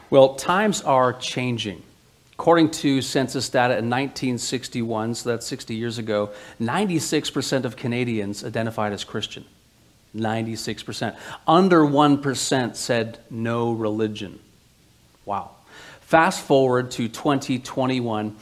Well, times are changing. According to census data in 1961, so that's 60 years ago, 96% of Canadians identified as Christian. 96%. Under 1% said no religion. Wow. Fast forward to 2021,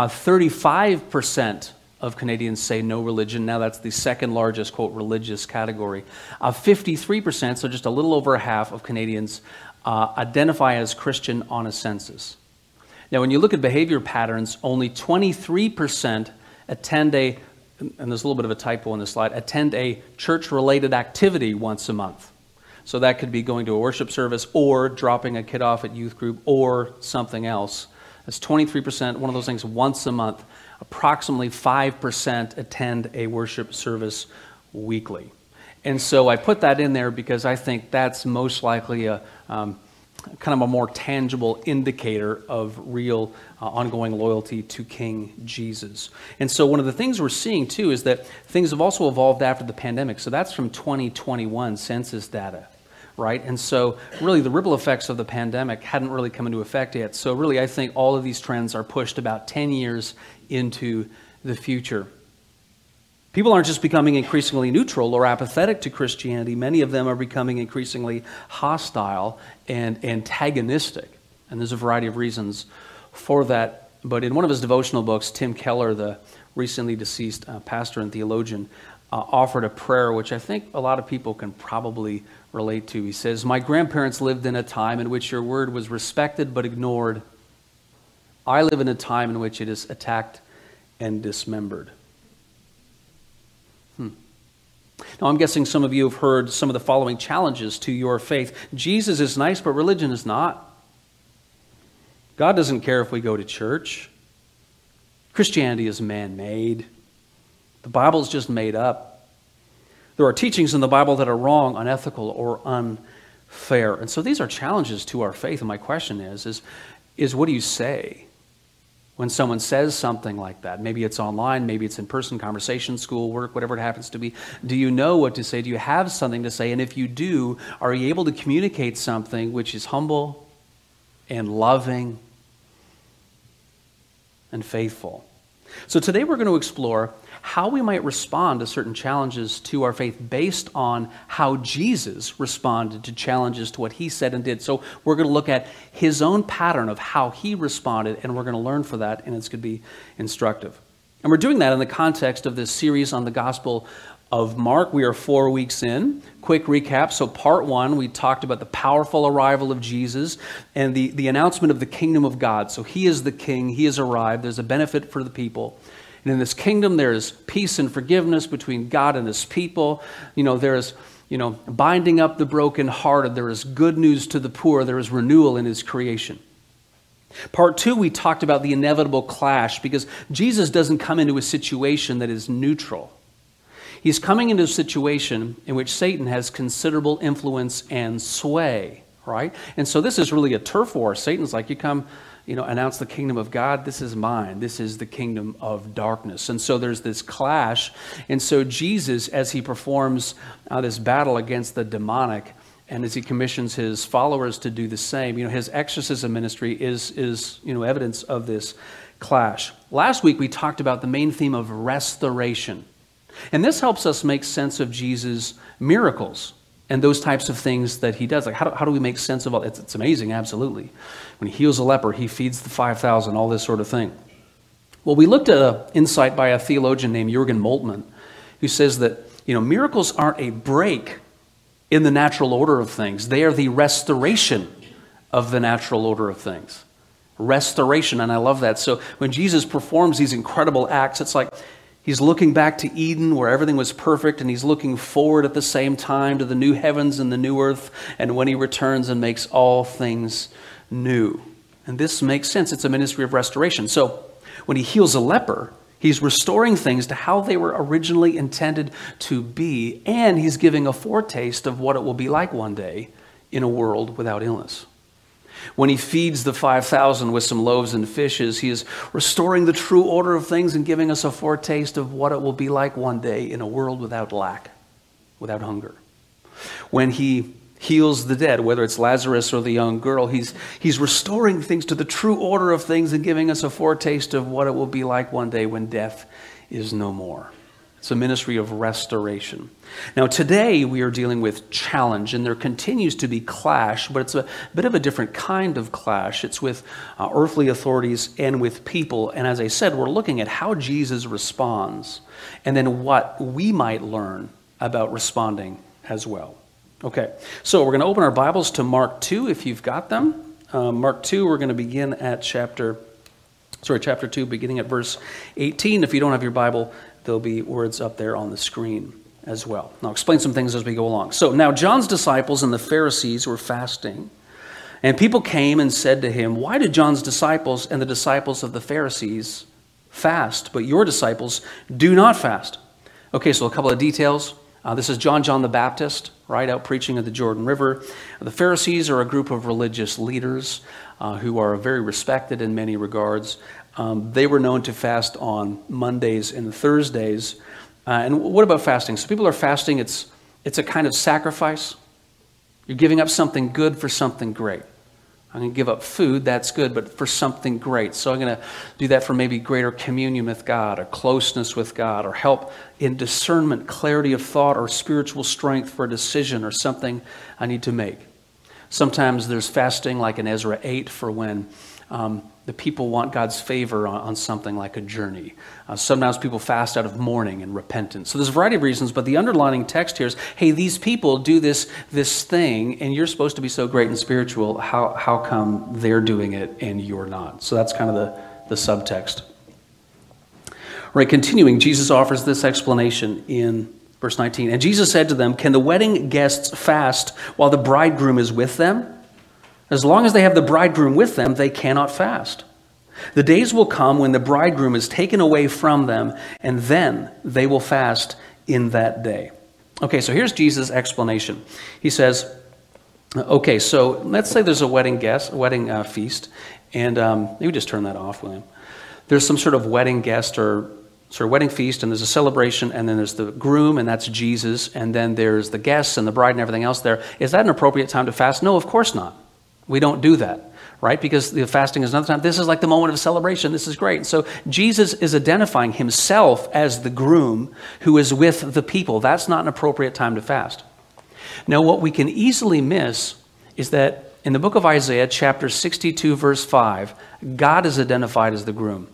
35% of Canadians say no religion. Now that's the second largest, quote, religious category. 53%, so just a little over half of Canadians identify as Christian on a census. Now, when you look at behavior patterns, only 23% attend a, and there's a little bit of a typo on this slide, attend a church-related activity once a month. So that could be going to a worship service or dropping a kid off at youth group or something else. That's 23%, one of those things once a month. Approximately 5% attend a worship service weekly. And so I put that in there because I think that's most likely a kind of a more tangible indicator of real ongoing loyalty to King Jesus. And so one of the things we're seeing too is that things have also evolved after the pandemic. So that's from 2021 census data, right? And so really the ripple effects of the pandemic hadn't really come into effect yet. So really I think all of these trends are pushed about 10 years into the future. People aren't just becoming increasingly neutral or apathetic to Christianity. Many of them are becoming increasingly hostile and antagonistic. And there's a variety of reasons for that. But in one of his devotional books, Tim Keller, the recently deceased pastor and theologian, offered a prayer which I think a lot of people can probably relate to. He says, "My grandparents lived in a time in which your word was respected but ignored. I live in a time in which it is attacked and dismembered." Now, I'm guessing some of you have heard some of the following challenges to your faith. Jesus is nice, but religion is not. God doesn't care if we go to church. Christianity is man-made. The Bible is just made up. There are teachings in the Bible that are wrong, unethical, or unfair. And so these are challenges to our faith. And my question is what do you say when someone says something like that? Maybe it's online, maybe it's in person, conversation, school, work, whatever it happens to be. Do you know what to say? Do you have something to say? And if you do, are you able to communicate something which is humble and loving and faithful? So today we're going to explore how we might respond to certain challenges to our faith based on how Jesus responded to challenges to what he said and did. So we're going to look at his own pattern of how he responded, and we're going to learn from that, and it's going to be instructive. And we're doing that in the context of this series on the Gospel of Mark. We are 4 weeks in. Quick recap. So part 1, we talked about the powerful arrival of Jesus and the announcement of the kingdom of God. So he is the king. He has arrived. There's a benefit for the people. And in this kingdom, there is peace and forgiveness between God and his people. There is, binding up the brokenhearted. There is good news to the poor. There is renewal in his creation. Part 2, we talked about the inevitable clash because Jesus doesn't come into a situation that is neutral. He's coming into a situation in which Satan has considerable influence and sway, right? And so this is really a turf war. Satan's like, you come, announce the kingdom of God. This is mine. This is the kingdom of darkness. And so there's this clash. And so Jesus, as he performs this battle against the demonic, and as he commissions his followers to do the same, his exorcism ministry is evidence of this clash. Last week, we talked about the main theme of restoration. And this helps us make sense of Jesus' miracles and those types of things that he does. Like, how do we make sense of all? It's amazing, absolutely. When he heals a leper, he feeds the 5,000, all this sort of thing. Well, we looked at an insight by a theologian named Jürgen Moltmann, who says that, miracles aren't a break in the natural order of things. They are the restoration of the natural order of things. Restoration, and I love that. So when Jesus performs these incredible acts, it's like he's looking back to Eden where everything was perfect, and he's looking forward at the same time to the new heavens and the new earth, and when he returns and makes all things new. And this makes sense. It's a ministry of restoration. So when he heals a leper, he's restoring things to how they were originally intended to be, and he's giving a foretaste of what it will be like one day in a world without illness. When he feeds the 5,000 with some loaves and fishes, he is restoring the true order of things and giving us a foretaste of what it will be like one day in a world without lack, without hunger. When he heals the dead, whether it's Lazarus or the young girl. He's restoring things to the true order of things and giving us a foretaste of what it will be like one day when death is no more. It's a ministry of restoration. Now, today we are dealing with challenge, and there continues to be clash, but it's a bit of a different kind of clash. It's with earthly authorities and with people. And as I said, we're looking at how Jesus responds and then what we might learn about responding as well. Okay, so we're going to open our Bibles to Mark 2 if you've got them. Mark 2, we're going to begin at chapter 2, beginning at verse 18. If you don't have your Bible, there'll be words up there on the screen as well. I'll explain some things as we go along. So now John's disciples and the Pharisees were fasting, and people came and said to him, "Why did John's disciples and the disciples of the Pharisees fast, but your disciples do not fast?" Okay, so a couple of details. This is John the Baptist, right, out preaching at the Jordan River. The Pharisees are a group of religious leaders who are very respected in many regards. They were known to fast on Mondays and Thursdays. And what about fasting? So people are fasting. It's a kind of sacrifice. You're giving up something good for something great. I'm going to give up food, that's good, but for something great. So I'm going to do that for maybe greater communion with God or closeness with God or help in discernment, clarity of thought, or spiritual strength for a decision or something I need to make. Sometimes there's fasting like in Ezra 8 for when the people want God's favor on something like a journey. Sometimes people fast out of mourning and repentance. So there's a variety of reasons, but the underlining text here is, hey, these people do this thing, and you're supposed to be so great and spiritual. How come they're doing it and you're not? So that's kind of the subtext. Right, continuing, Jesus offers this explanation in verse 19. And Jesus said to them, "Can the wedding guests fast while the bridegroom is with them? As long as they have the bridegroom with them, they cannot fast. The days will come when the bridegroom is taken away from them, and then they will fast in that day." Okay, so here's Jesus' explanation. He says, okay, so let's say there's a wedding feast, and maybe just turn that off, William. There's some sort of wedding guest or sort of wedding feast, and there's a celebration, and then there's the groom, and that's Jesus, and then there's the guests and the bride and everything else there. Is that an appropriate time to fast? No, of course not. We don't do that, right? Because the fasting is another time. This is like the moment of celebration. This is great. So Jesus is identifying himself as the groom who is with the people. That's not an appropriate time to fast. Now, what we can easily miss is that in the book of Isaiah, chapter 62, verse 5, God is identified as the groom.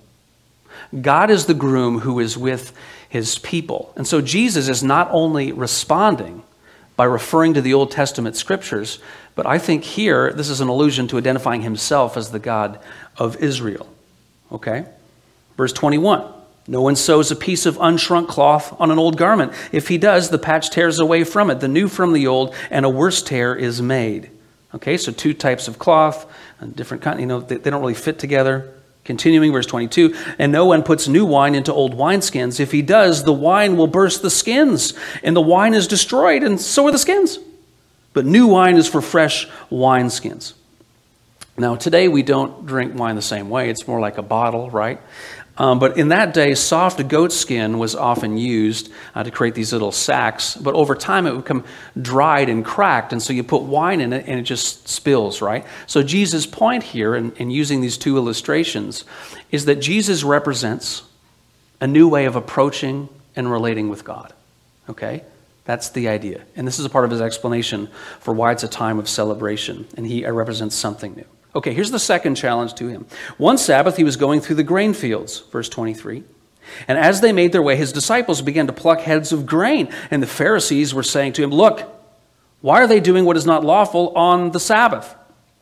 God is the groom who is with his people. And so Jesus is not only responding by referring to the Old Testament scriptures, but I think here this is an allusion to identifying himself as the God of Israel. Okay? Verse 21, "No one sews a piece of unshrunk cloth on an old garment. If he does, the patch tears away from it, the new from the old, and a worse tear is made." Okay, so two types of cloth, different kind, they don't really fit together. Continuing, verse 22, "And no one puts new wine into old wineskins. If he does, the wine will burst the skins, and the wine is destroyed, and so are the skins. But new wine is for fresh wineskins." Now, today we don't drink wine the same way. It's more like a bottle, right? But in that day, soft goat skin was often used to create these little sacks. But over time, it would become dried and cracked. And so you put wine in it, and it just spills, right? So Jesus' point here, in using these two illustrations, is that Jesus represents a new way of approaching and relating with God. Okay? That's the idea. And this is a part of his explanation for why it's a time of celebration. And he represents something new. Okay, here's the second challenge to him. "One Sabbath he was going through the grain fields," verse 23. "And as they made their way, his disciples began to pluck heads of grain. And the Pharisees were saying to him, 'Look, why are they doing what is not lawful on the Sabbath?'"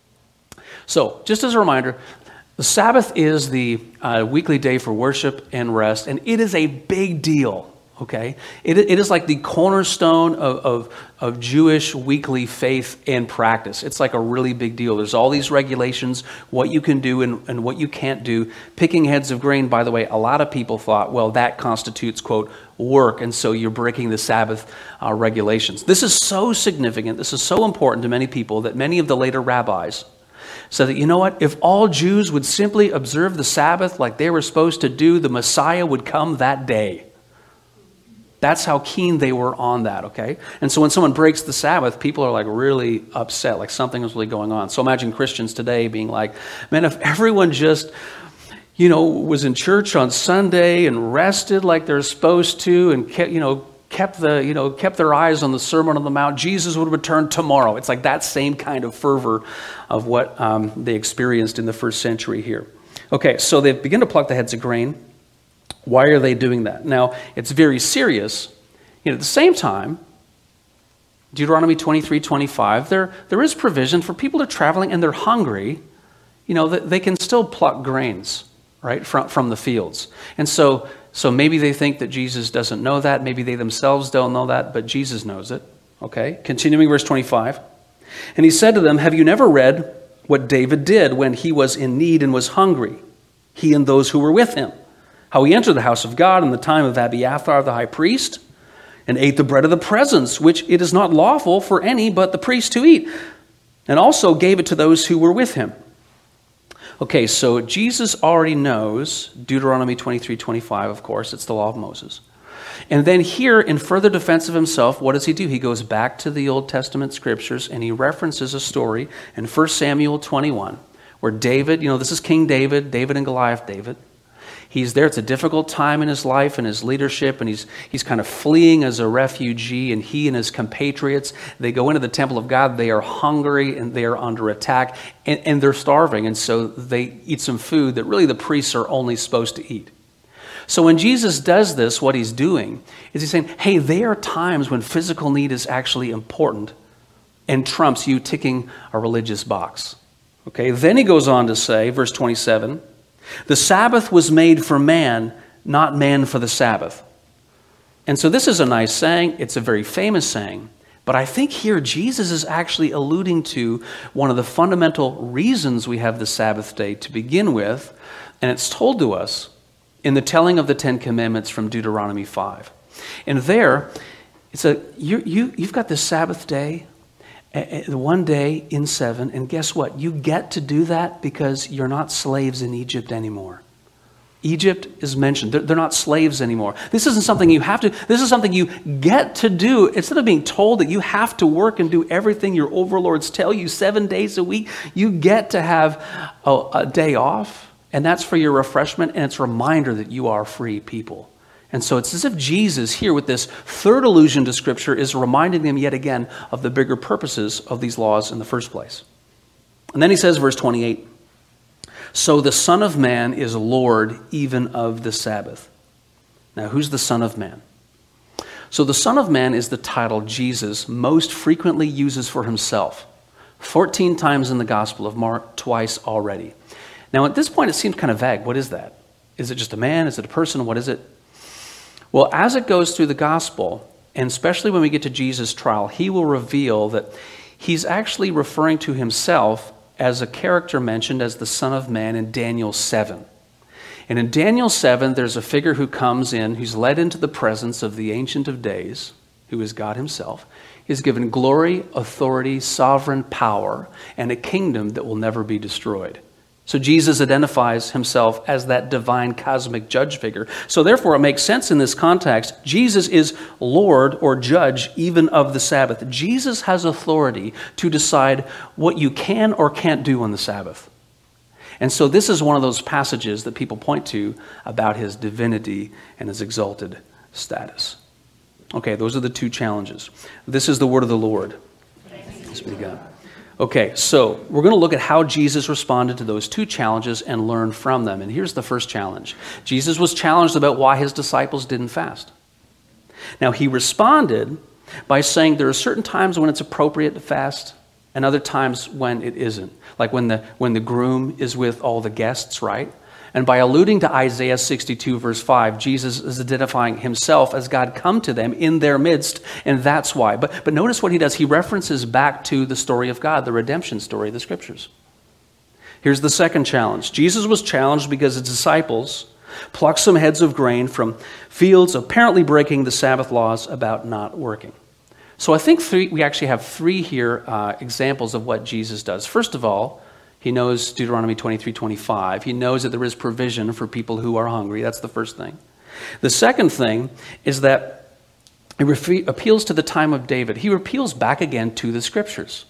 So, just as a reminder, the Sabbath is the weekly day for worship and rest, and it is a big deal. Okay, it is like the cornerstone of Jewish weekly faith and practice. It's like a really big deal. There's all these regulations, what you can do and what you can't do. Picking heads of grain, by the way, a lot of people thought, well, that constitutes, quote, work, and so you're breaking the Sabbath regulations. This is so significant, this is so important to many people that many of the later rabbis said that, you know what, if all Jews would simply observe the Sabbath like they were supposed to do, the Messiah would come that day. That's how keen they were on that, okay? And so when someone breaks the Sabbath, people are like really upset, like something is really going on. So imagine Christians today being like, man, if everyone just, was in church on Sunday and rested like they're supposed to and kept their eyes on the Sermon on the Mount, Jesus would return tomorrow. It's like that same kind of fervor of what they experienced in the first century here. Okay, so they begin to pluck the heads of grain. Why are they doing that? Now, it's very serious. At the same time, Deuteronomy 23:25, there is provision for people who are traveling and they're hungry. They can still pluck grains, right, from the fields. And so maybe they think that Jesus doesn't know that. Maybe they themselves don't know that, but Jesus knows it. Okay, continuing verse 25. And he said to them, have you never read what David did when he was in need and was hungry, he and those who were with him? How he entered the house of God in the time of Abiathar the high priest, and ate the bread of the presence, which it is not lawful for any but the priest to eat, and also gave it to those who were with him. Okay, so Jesus already knows Deuteronomy 23:25, of course, it's the law of Moses. And then here, in further defense of himself, what does he do? He goes back to the Old Testament scriptures, and he references a story in 1 Samuel 21, where David, this is King David and Goliath David. He's there. It's a difficult time in his life and his leadership, and he's kind of fleeing as a refugee, and he and his compatriots, they go into the temple of God. They are hungry, and they are under attack, and they're starving, and so they eat some food that really the priests are only supposed to eat. So when Jesus does this, what he's doing is he's saying, hey, there are times when physical need is actually important and trumps you ticking a religious box. Okay, then he goes on to say, verse 27, the Sabbath was made for man, not man for the Sabbath. And so this is a nice saying. It's a very famous saying. But I think here Jesus is actually alluding to one of the fundamental reasons we have the Sabbath day to begin with. And it's told to us in the telling of the Ten Commandments from Deuteronomy 5. And there, you've got the Sabbath day, one day in 7, and guess what? You get to do that because you're not slaves in Egypt anymore. Egypt is mentioned. They're not slaves anymore. This isn't something you have to, this is something you get to do. Instead of being told that you have to work and do everything your overlords tell you 7 days a week, you get to have a day off, and that's for your refreshment, and it's a reminder that you are free people. And so it's as if Jesus here with this third allusion to Scripture is reminding them yet again of the bigger purposes of these laws in the first place. And then he says, verse 28, so the Son of Man is Lord even of the Sabbath. Now, who's the Son of Man? So the Son of Man is the title Jesus most frequently uses for himself. 14 times in the Gospel of Mark, twice already. Now, at this point, it seems kind of vague. What is that? Is it just a man? Is it a person? What is it? Well, as it goes through the gospel, and especially when we get to Jesus' trial, he will reveal that he's actually referring to himself as a character mentioned as the Son of Man in Daniel 7. And in Daniel 7, there's a figure who comes in, who's led into the presence of the Ancient of Days, who is God himself. He's given glory, authority, sovereign power, and a kingdom that will never be destroyed. So Jesus identifies himself as that divine cosmic judge figure. So therefore, it makes sense in this context. Jesus is Lord or judge even of the Sabbath. Jesus has authority to decide what you can or can't do on the Sabbath. And so this is one of those passages that people point to about his divinity and his exalted status. Okay, those are the two challenges. This is the word of the Lord. Thanks be to God. Okay, so we're going to look at how Jesus responded to those two challenges and learn from them. And here's the first challenge. Jesus was challenged about why his disciples didn't fast. Now, he responded by saying there are certain times when it's appropriate to fast and other times when it isn't. Like when the groom is with all the guests, right? And by alluding to Isaiah 62, verse 5, Jesus is identifying himself as God come to them in their midst, and that's why. But notice what he does. He references back to the story of God, the redemption story of the Scriptures. Here's the second challenge. Jesus was challenged because his disciples plucked some heads of grain from fields, apparently breaking the Sabbath laws about not working. So I think we actually have three here examples of what Jesus does. First of all, he knows Deuteronomy 23:25. He knows that there is provision for people who are hungry. That's the first thing. The second thing is that He appeals to the time of David. He appeals back again to the scriptures.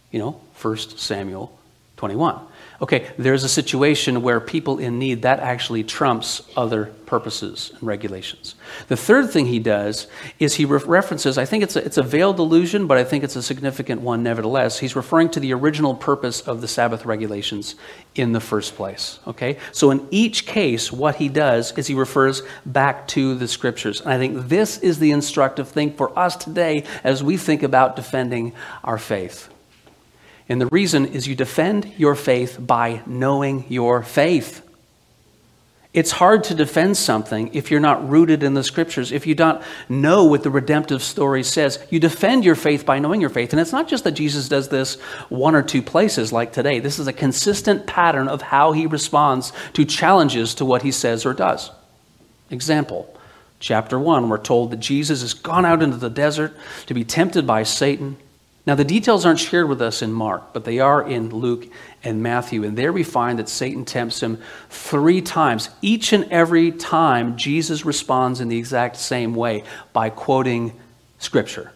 1 Samuel 21. Okay, there's a situation where people in need, that actually trumps other purposes and regulations. The third thing he does is he references, I think it's a veiled allusion, but I think it's a significant one nevertheless. He's referring to the original purpose of the Sabbath regulations in the first place. Okay, so in each case, what he does is he refers back to the scriptures. And I think this is the instructive thing for us today as we think about defending our faith. And the reason is you defend your faith by knowing your faith. It's hard to defend something if you're not rooted in the scriptures, if you don't know what the redemptive story says. You defend your faith by knowing your faith. And it's not just that Jesus does this one or two places like today. This is a consistent pattern of how he responds to challenges to what he says or does. Example, chapter 1, we're told that Jesus has gone out into the desert to be tempted by Satan. Now, the details aren't shared with us in Mark, but they are in Luke and Matthew. And there we find that Satan tempts him 3 times. Each and every time, Jesus responds in the exact same way by quoting Scripture.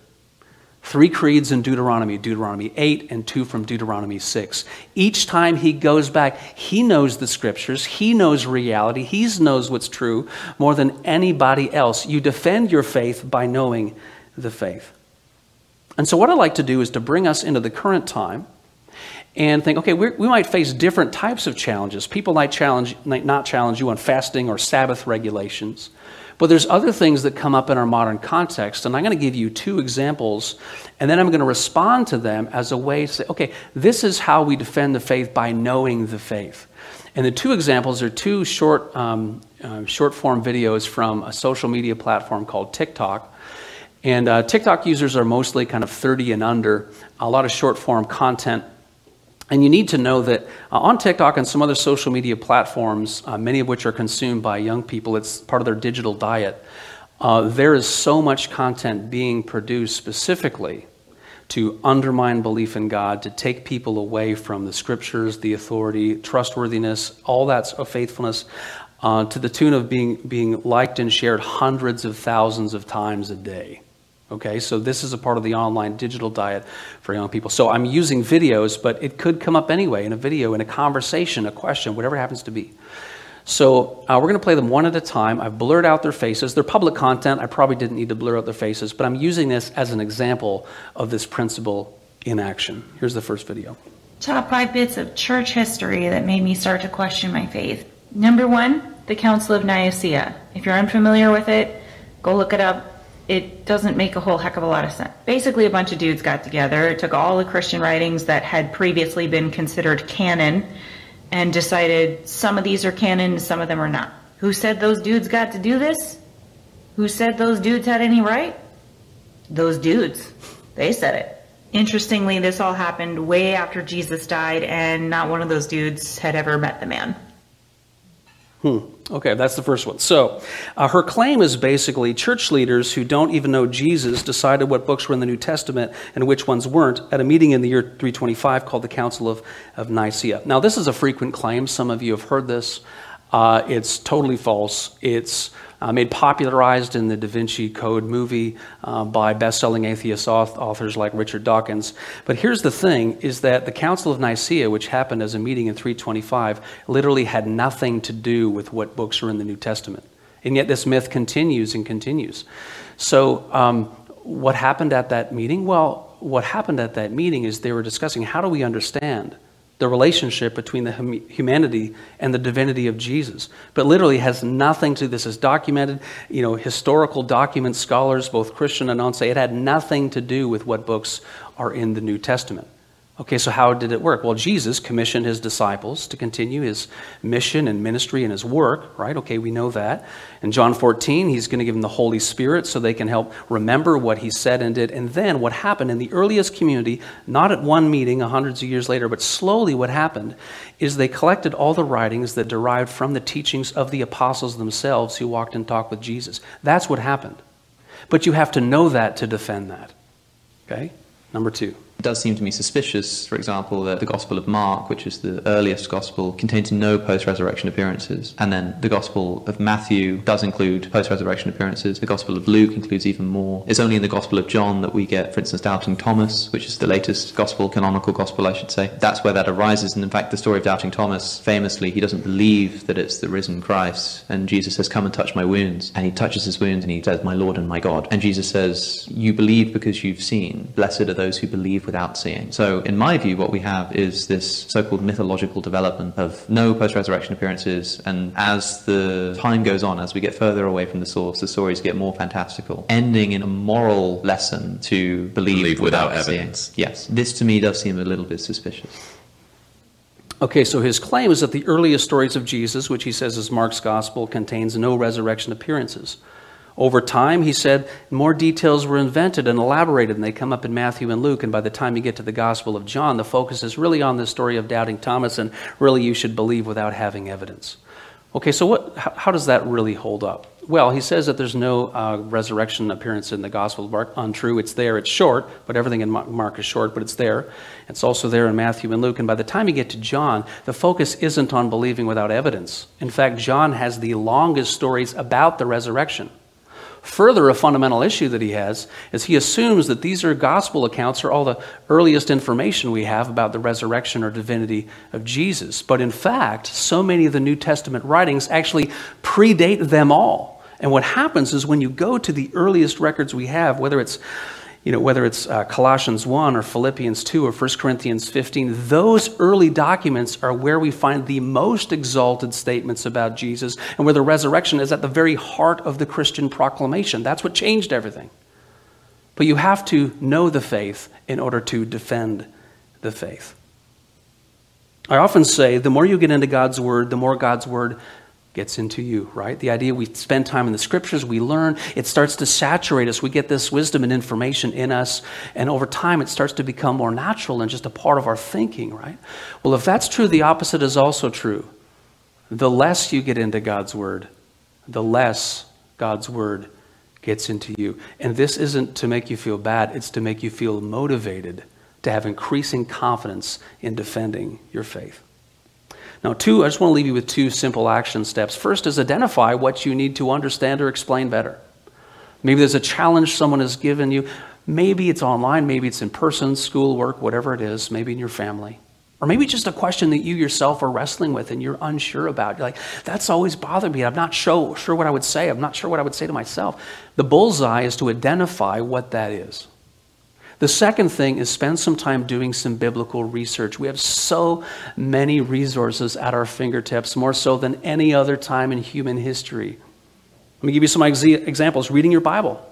3 creeds in Deuteronomy, Deuteronomy 8, and 2 from Deuteronomy 6. Each time he goes back, he knows the Scriptures, he knows reality, he knows what's true more than anybody else. You defend your faith by knowing the faith. And so what I'd like to do is to bring us into the current time and think, okay, we might face different types of challenges. People might not challenge you on fasting or Sabbath regulations. But there's other things that come up in our modern context, and I'm going to give you 2 examples, and then I'm going to respond to them as a way to say, okay, this is how we defend the faith by knowing the faith. And the 2 examples are 2 short-form videos from a social media platform called TikTok. And TikTok users are mostly kind of 30 and under, a lot of short-form content. And you need to know that on TikTok and some other social media platforms, many of which are consumed by young people, it's part of their digital diet, there is so much content being produced specifically to undermine belief in God, to take people away from the scriptures, the authority, trustworthiness, all that faithfulness, to the tune of being liked and shared hundreds of thousands of times a day. Okay, so this is a part of the online digital diet for young people. So I'm using videos, but it could come up anyway in a video, in a conversation, a question, whatever it happens to be. So we're going to play them one at a time. I've blurred out their faces. They're public content. I probably didn't need to blur out their faces, but I'm using this as an example of this principle in action. Here's the first video. Top 5 bits of church history that made me start to question my faith. Number 1, the Council of Nicaea. If you're unfamiliar with it, go look it up. It doesn't make a whole heck of a lot of sense. Basically, a bunch of dudes got together, took all the Christian writings that had previously been considered canon, and decided some of these are canon and some of them are not. Who said those dudes got to do this? Who said those dudes had any right? Those dudes. They said it. Interestingly, this all happened way after Jesus died, and not one of those dudes had ever met the man. Okay, that's the first one. So her claim is basically church leaders who don't even know Jesus decided what books were in the New Testament and which ones weren't at a meeting in the year 325 called the Council of Nicaea. Now, this is a frequent claim. Some of you have heard this. It's totally false. It's popularized in the Da Vinci Code movie by best-selling atheist authors like Richard Dawkins. But here's the thing, is that the Council of Nicaea, which happened as a meeting in 325, literally had nothing to do with what books are in the New Testament. And yet this myth continues and continues. So what happened at that meeting? Well, what happened at that meeting is they were discussing, how do we understand the relationship between the humanity and the divinity of Jesus? But literally has nothing to, this is documented, historical documents, scholars, both Christian and non, say it had nothing to do with what books are in the New Testament. Okay, so how did it work? Well, Jesus commissioned his disciples to continue his mission and ministry and his work, right? Okay, we know that. In John 14, he's going to give them the Holy Spirit so they can help remember what he said and did. And then what happened in the earliest community, not at one meeting hundreds of years later, but slowly what happened is they collected all the writings that derived from the teachings of the apostles themselves who walked and talked with Jesus. That's what happened. But you have to know that to defend that. Okay? Number 2. It does seem to me suspicious, for example, that the Gospel of Mark, which is the earliest Gospel, contains no post-resurrection appearances. And then the Gospel of Matthew does include post-resurrection appearances. The Gospel of Luke includes even more. It's only in the Gospel of John that we get, for instance, Doubting Thomas, which is the latest Gospel, canonical Gospel, I should say. That's where that arises. And in fact, the story of Doubting Thomas, famously, he doesn't believe that it's the risen Christ. And Jesus says, "Come and touch my wounds." And he touches his wounds and he says, "My Lord and my God." And Jesus says, "You believe because you've seen. Blessed are those who believe without seeing." So in my view, what we have is this so-called mythological development of no post-resurrection appearances, and as the time goes on, as we get further away from the source, the stories get more fantastical, ending in a moral lesson to believe without evidence. Seeing. Yes, this to me does seem a little bit suspicious. Okay, so his claim is that the earliest stories of Jesus, which he says is Mark's gospel, contains no resurrection appearances. Over time, he said, more details were invented and elaborated, and they come up in Matthew and Luke, and by the time you get to the Gospel of John, the focus is really on the story of Doubting Thomas, and really you should believe without having evidence. Okay, so how does that really hold up? Well, he says that there's no resurrection appearance in the Gospel of Mark. Untrue, it's there, it's short, but everything in Mark is short, but it's there. It's also there in Matthew and Luke, and by the time you get to John, the focus isn't on believing without evidence. In fact, John has the longest stories about the resurrection. Further, a fundamental issue that he has is he assumes that these are gospel accounts or all the earliest information we have about the resurrection or divinity of Jesus. But in fact, so many of the New Testament writings actually predate them all. And what happens is when you go to the earliest records we have, whether it's Colossians 1 or Philippians 2 or 1 Corinthians 15, those early documents are where we find the most exalted statements about Jesus and where the resurrection is at the very heart of the Christian proclamation. That's what changed everything. But you have to know the faith in order to defend the faith. I often say the more you get into God's Word, the more God's Word gets into you, right? The idea we spend time in the scriptures, we learn, it starts to saturate us. We get this wisdom and information in us, and over time it starts to become more natural and just a part of our thinking, right? Well, if that's true, the opposite is also true. The less you get into God's Word, the less God's Word gets into you. And this isn't to make you feel bad, it's to make you feel motivated to have increasing confidence in defending your faith. Now, I just want to leave you with two simple action steps. First is identify what you need to understand or explain better. Maybe there's a challenge someone has given you. Maybe it's online, maybe it's in person, school, work, whatever it is, maybe in your family. Or maybe just a question that you yourself are wrestling with and you're unsure about. You're like, that's always bothered me. I'm not sure what I would say. I'm not sure what I would say to myself. The bullseye is to identify what that is. The second thing is spend some time doing some biblical research. We have so many resources at our fingertips, more so than any other time in human history. Let me give you some examples. Reading your Bible.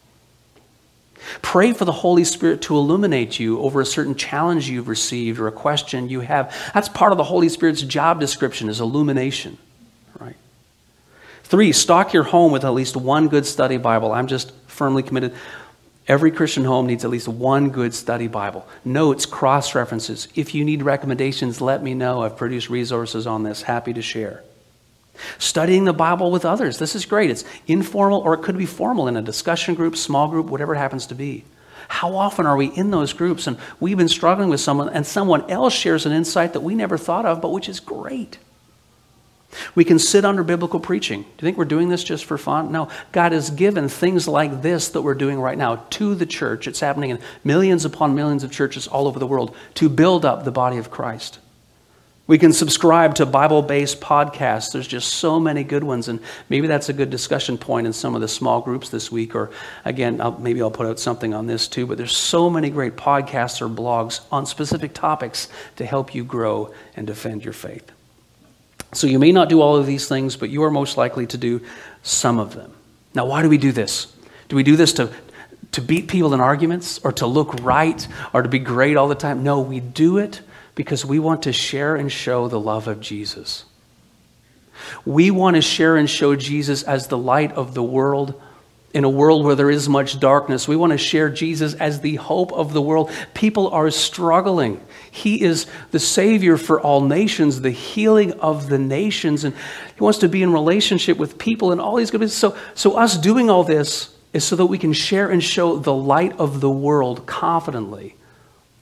Pray for the Holy Spirit to illuminate you over a certain challenge you've received or a question you have. That's part of the Holy Spirit's job description, is illumination, right? 3, stock your home with at least one good study Bible. I'm just firmly committed. Every Christian home needs at least one good study Bible. Notes, cross-references. If you need recommendations, let me know. I've produced resources on this. Happy to share. Studying the Bible with others. This is great. It's informal or it could be formal in a discussion group, small group, whatever it happens to be. How often are we in those groups and we've been struggling with someone and someone else shares an insight that we never thought of, but which is great? We can sit under biblical preaching. Do you think we're doing this just for fun? No. God has given things like this that we're doing right now to the church. It's happening in millions upon millions of churches all over the world to build up the body of Christ. We can subscribe to Bible-based podcasts. There's just so many good ones, and maybe that's a good discussion point in some of the small groups this week, or again, maybe I'll put out something on this too, but there's so many great podcasts or blogs on specific topics to help you grow and defend your faith. So you may not do all of these things, but you are most likely to do some of them. Now, why do we do this? Do we do this to beat people in arguments or to look right or to be great all the time? No, we do it because we want to share and show the love of Jesus. We want to share and show Jesus as the light of the world. In a world where there is much darkness, we want to share Jesus as the hope of the world. People are struggling. He is the Savior for all nations, the healing of the nations, and He wants to be in relationship with people and all these good things. So us doing all this is so that we can share and show the light of the world confidently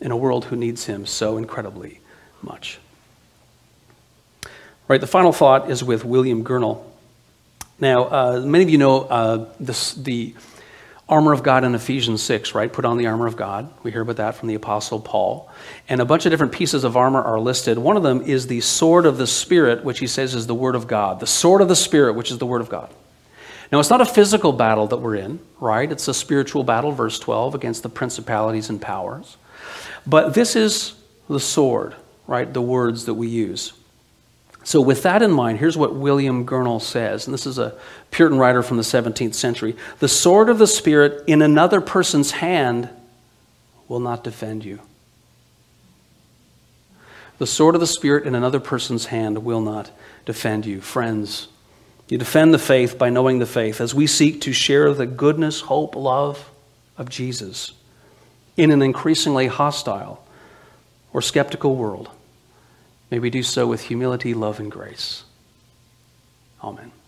in a world who needs him so incredibly much. Right, the final thought is with William Gurnall. Now, many of you know the armor of God in Ephesians 6, right? Put on the armor of God. We hear about that from the Apostle Paul. And a bunch of different pieces of armor are listed. One of them is the sword of the Spirit, which he says is the Word of God. The sword of the Spirit, which is the Word of God. Now, it's not a physical battle that we're in, right? It's a spiritual battle, verse 12, against the principalities and powers. But this is the sword, right? The words that we use. So with that in mind, here's what William Gurnall says, and this is a Puritan writer from the 17th century. The sword of the Spirit in another person's hand will not defend you. The sword of the Spirit in another person's hand will not defend you. Friends, you defend the faith by knowing the faith as we seek to share the goodness, hope, love of Jesus in an increasingly hostile or skeptical world. May we do so with humility, love, and grace. Amen.